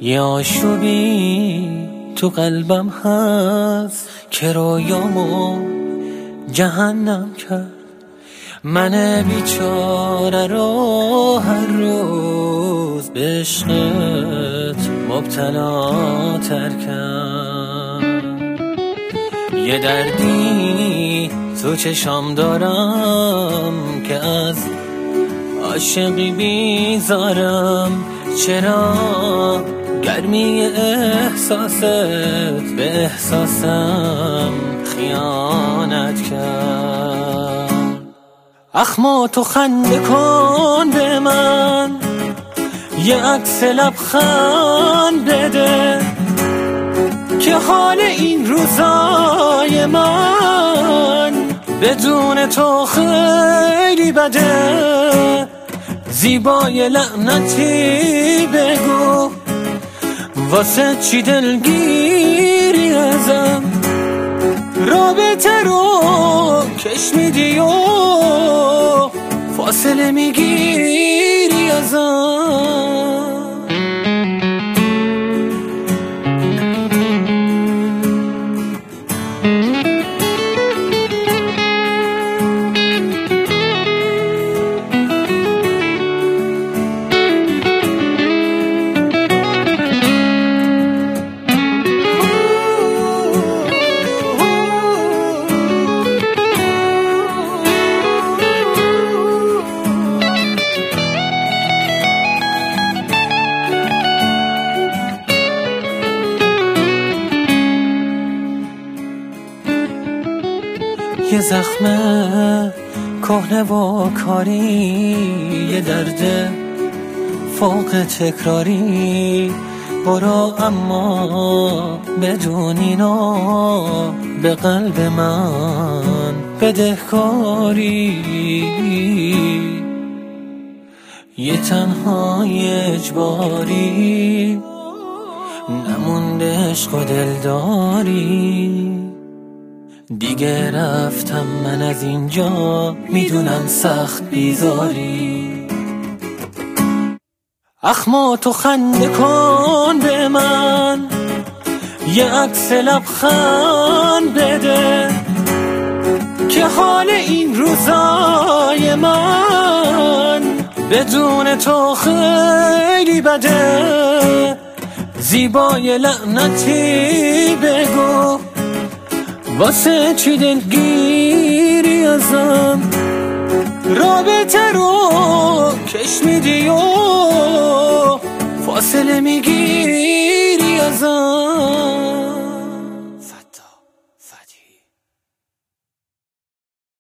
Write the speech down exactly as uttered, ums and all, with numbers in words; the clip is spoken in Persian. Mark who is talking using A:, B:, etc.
A: یه آشوبی تو قلبم هست که رویامو جهنم کرد. من بیچاره رو هر روز به عشقت مبتلا تر کرد. یه دردی تو چشام دارم که از عاشقی بیزارم. چرا گرمی احساست به احساسم خیانت کرد؟ اخما تو خنده کن به من، یه عکس لبخند بده که حال این روزای من بدون تو خیلی بده. زیبای لعنتی بگو واسه چی دلگیری ازم؟ رابطه رو کش میدی و فاصله میگیری ازم. یه زخمه کهنه و کاری، یه درد فوق تکراری. برو اما بدون اینا به قلب من بدهکاری. یه تنهای اجباری نمونده عشق و دلداری. دیگه رفتم من از اینجا، میدونم سخت بیزاری. اخما تو خنده کن به من، یه عکس لبخند بده که حال این روزای من بدون تو خیلی بده. زیبای لعنتی بگو واسه چی دلگیری ازم؟ رابطه رو کش میدی و فاصله میگیری ازم.